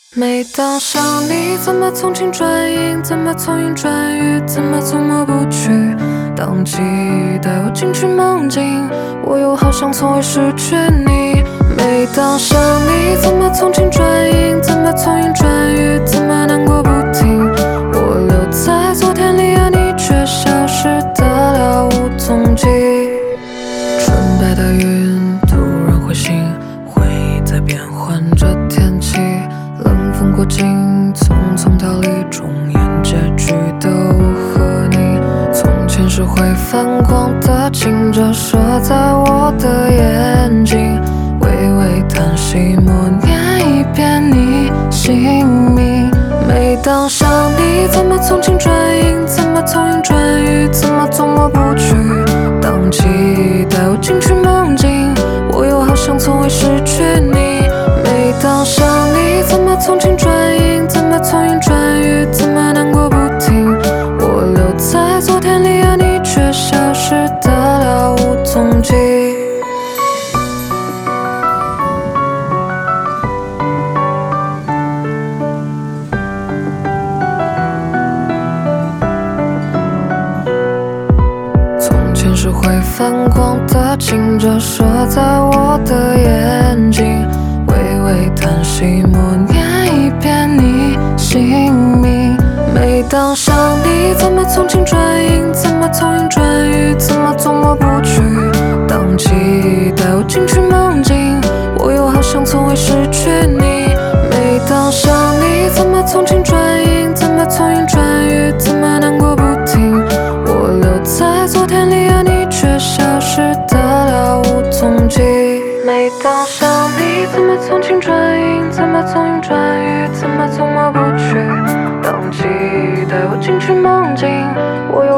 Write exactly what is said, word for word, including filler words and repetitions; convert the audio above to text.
每当想你，怎么从晴转阴，怎么从阴转雨，怎么从抹不去。当记忆带我进去梦境，我又好像从未失去你。每当想你，怎么从晴转阴，怎么从阴转雨，怎么难过不停。我留在昨天里，而你却消失得了无踪迹。纯白的云突然会醒，回忆在变换着天气。冷风过境，匆匆逃离，终言结局的我和你。从前是会泛光的情，折射在我的眼睛，微微叹息，默念一遍你姓名。每当想你，怎么从晴转阴，怎么从阴转雨，怎么总抹不去。当记忆带我进去梦境，我又好像从未失去你。每当想你，怎么从晴转阴，怎么从阴转雨，怎么难过不停。我留在昨天里，而你却消失得了无踪迹。从前是会泛光的情，折射在我的眼睛，微微叹息，默念一遍你姓名。每当想你，怎么从晴转阴，怎么从阴转雨，怎么总抹不去。当记忆带我进去梦境，我又好像从未失去你。每当想你，怎么从晴转阴，怎么从阴转雨，怎么难过不停。我留在昨天里，而你却消失得了无踪迹。每当想你，怎么从晴转阴，怎么从阴转雨，怎么总抹不去。当记忆带我进去梦境，我又